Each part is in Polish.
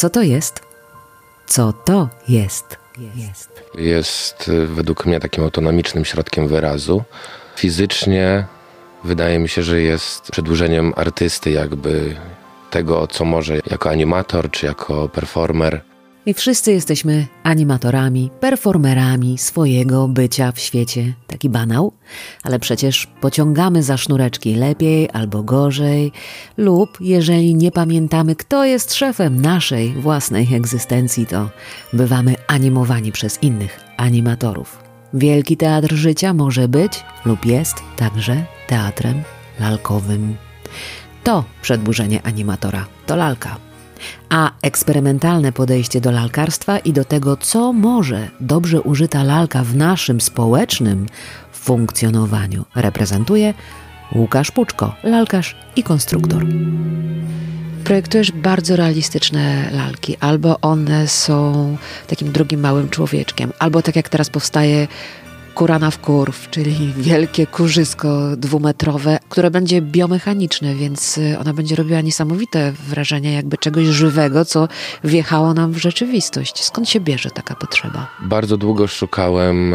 Co to jest? Co to jest? Jest według mnie takim autonomicznym środkiem wyrazu. Fizycznie wydaje mi się, że jest przedłużeniem artysty, jakby tego, co może jako animator czy jako performer. I wszyscy jesteśmy animatorami, performerami swojego bycia w świecie. Taki banał, ale przecież pociągamy za sznureczki lepiej albo gorzej, lub jeżeli nie pamiętamy, kto jest szefem naszej własnej egzystencji, to bywamy animowani przez innych animatorów. Wielki teatr życia może być lub jest także teatrem lalkowym. To przedłużenie animatora, to lalka. A eksperymentalne podejście do lalkarstwa i do tego, co może dobrze użyta lalka w naszym społecznym funkcjonowaniu, reprezentuje Łukasz Puczko, lalkarz i konstruktor. Projektujesz bardzo realistyczne lalki. Albo one są takim drugim małym człowieczkiem, albo tak jak teraz powstaje Kurana w kurw, czyli wielkie kurzysko 2-metrowe, które będzie biomechaniczne, więc ona będzie robiła niesamowite wrażenie jakby czegoś żywego, co wjechało nam w rzeczywistość. Skąd się bierze taka potrzeba? Bardzo długo szukałem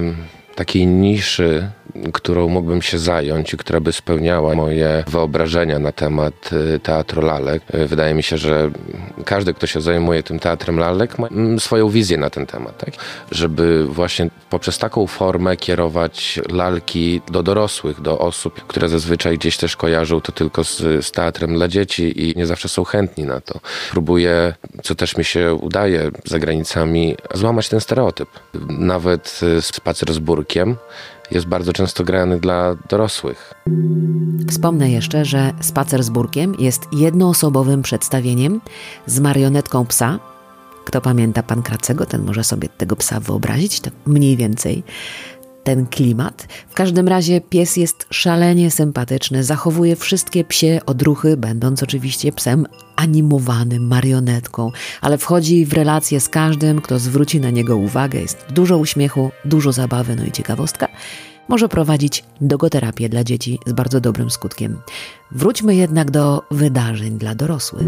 takiej niszy, którą mógłbym się zająć i która by spełniała moje wyobrażenia na temat teatru lalek. Wydaje mi się, że każdy, kto się zajmuje tym teatrem lalek, ma swoją wizję na ten temat, tak? Żeby właśnie poprzez taką formę kierować lalki do dorosłych, do osób, które zazwyczaj gdzieś też kojarzą to tylko z teatrem dla dzieci i nie zawsze są chętni na to. Próbuję, co też mi się udaje za granicami, złamać ten stereotyp. Nawet spacer z Burkiem jest bardzo często grany dla dorosłych. Wspomnę jeszcze, że Spacer z Burkiem jest jednoosobowym przedstawieniem z marionetką psa. Kto pamięta Pankracego, ten może sobie tego psa wyobrazić, tak mniej więcej ten klimat. W każdym razie pies jest szalenie sympatyczny, zachowuje wszystkie psie odruchy, będąc oczywiście psem animowanym, marionetką, ale wchodzi w relacje z każdym, kto zwróci na niego uwagę. Jest dużo uśmiechu, dużo zabawy, no i ciekawostka. Może prowadzić dogoterapię dla dzieci z bardzo dobrym skutkiem. Wróćmy jednak do wydarzeń dla dorosłych.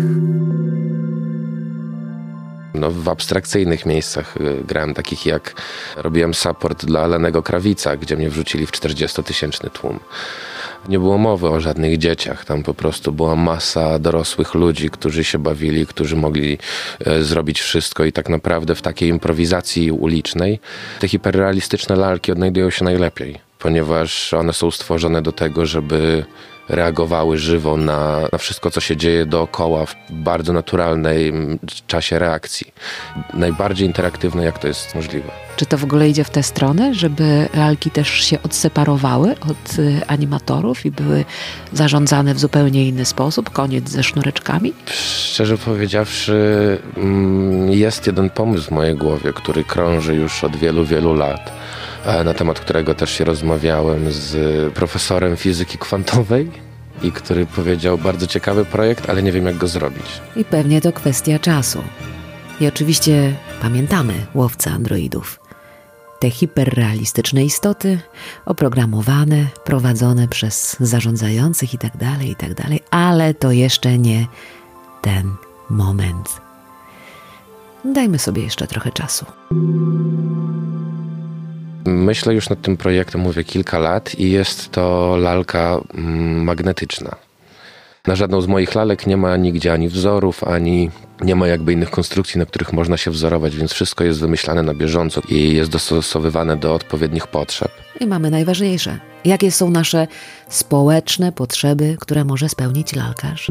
No, w abstrakcyjnych miejscach grałem, takich jak robiłem support dla Lennego Krawica, gdzie mnie wrzucili w 40-tysięczny tłum. Nie było mowy o żadnych dzieciach, tam po prostu była masa dorosłych ludzi, którzy się bawili, którzy mogli zrobić wszystko i tak naprawdę w takiej improwizacji ulicznej te hiperrealistyczne lalki odnajdują się najlepiej, ponieważ one są stworzone do tego, żeby reagowały żywo na wszystko, co się dzieje dookoła w bardzo naturalnym czasie reakcji. Najbardziej interaktywne, jak to jest możliwe. Czy to w ogóle idzie w tę stronę, żeby lalki też się odseparowały od animatorów i były zarządzane w zupełnie inny sposób? Koniec ze sznureczkami? Szczerze powiedziawszy, jest jeden pomysł w mojej głowie, który krąży już od wielu, wielu lat, na temat którego też się rozmawiałem z profesorem fizyki kwantowej i który powiedział: bardzo ciekawy projekt, ale nie wiem, jak go zrobić. I pewnie to kwestia czasu. I oczywiście pamiętamy Łowcę androidów. Te hiperrealistyczne istoty, oprogramowane, prowadzone przez zarządzających i tak dalej, ale to jeszcze nie ten moment. Dajmy sobie jeszcze trochę czasu. Myślę już nad tym projektem, mówię, kilka lat i jest to lalka magnetyczna. Na żadną z moich lalek nie ma nigdzie ani wzorów, ani nie ma jakby innych konstrukcji, na których można się wzorować, więc wszystko jest wymyślane na bieżąco i jest dostosowywane do odpowiednich potrzeb. I mamy najważniejsze. Jakie są nasze społeczne potrzeby, które może spełnić lalkarz?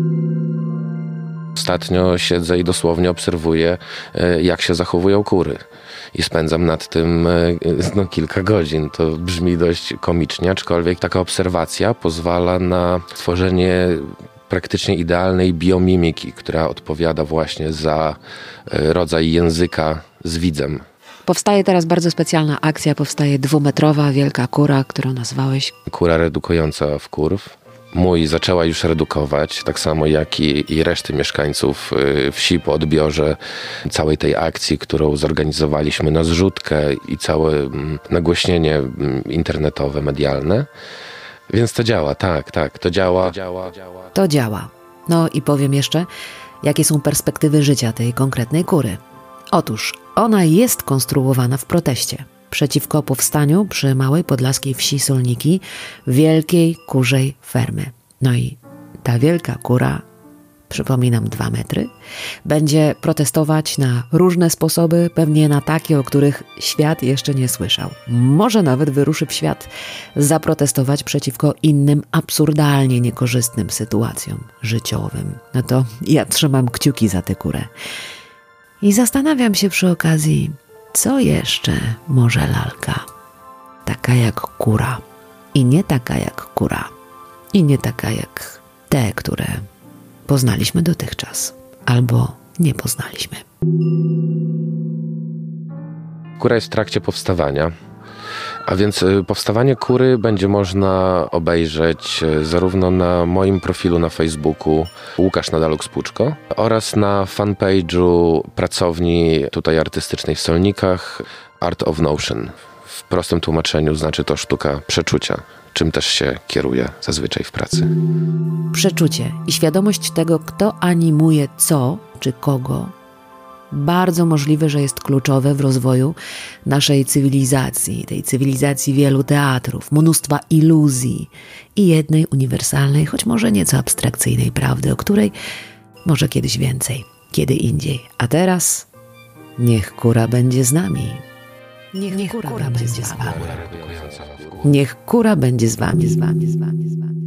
Ostatnio siedzę i dosłownie obserwuję, jak się zachowują kury. I spędzam nad tym kilka godzin. To brzmi dość komicznie, aczkolwiek taka obserwacja pozwala na stworzenie praktycznie idealnej biomimiki, która odpowiada właśnie za rodzaj języka z widzem. Powstaje teraz bardzo specjalna akcja, powstaje 2-metrowa wielka kura, którą nazwałeś... Kura redukująca w kurw. Mój zaczęła już redukować, tak samo jak i reszty mieszkańców wsi po odbiorze całej tej akcji, którą zorganizowaliśmy na zrzutkę i całe nagłośnienie internetowe, medialne. Więc to działa, tak, to działa. To działa. No i powiem jeszcze, Jakie są perspektywy życia tej konkretnej kury? Otóż ona jest konstruowana w proteście przeciwko powstaniu przy małej podlaskiej wsi Solniki wielkiej kurzej fermy. No i ta wielka kura, przypominam 2 metry, będzie protestować na różne sposoby, pewnie na takie, o których świat jeszcze nie słyszał. Może nawet wyruszy w świat zaprotestować przeciwko innym absurdalnie niekorzystnym sytuacjom życiowym. No to ja trzymam kciuki za tę kurę. I zastanawiam się przy okazji, co jeszcze może lalka? Taka jak kura. I nie taka jak kura. I nie taka jak te, które poznaliśmy dotychczas. Albo nie poznaliśmy. Kura jest w trakcie powstawania. A więc powstawanie kury będzie można obejrzeć zarówno na moim profilu na Facebooku Łukasz Nadaluk-Spłuczko oraz na fanpage'u pracowni tutaj artystycznej w Solnikach Art of Notion. W prostym tłumaczeniu znaczy to sztuka przeczucia, czym też się kieruję zazwyczaj w pracy. Przeczucie i świadomość tego, kto animuje co czy kogo, bardzo możliwe, że jest kluczowe w rozwoju naszej cywilizacji, tej cywilizacji wielu teatrów, mnóstwa iluzji i jednej uniwersalnej, choć może nieco abstrakcyjnej prawdy, o której może kiedyś więcej, kiedy indziej. A teraz niech kura będzie z nami. Niech kura będzie z wami. Niech kura będzie z wami.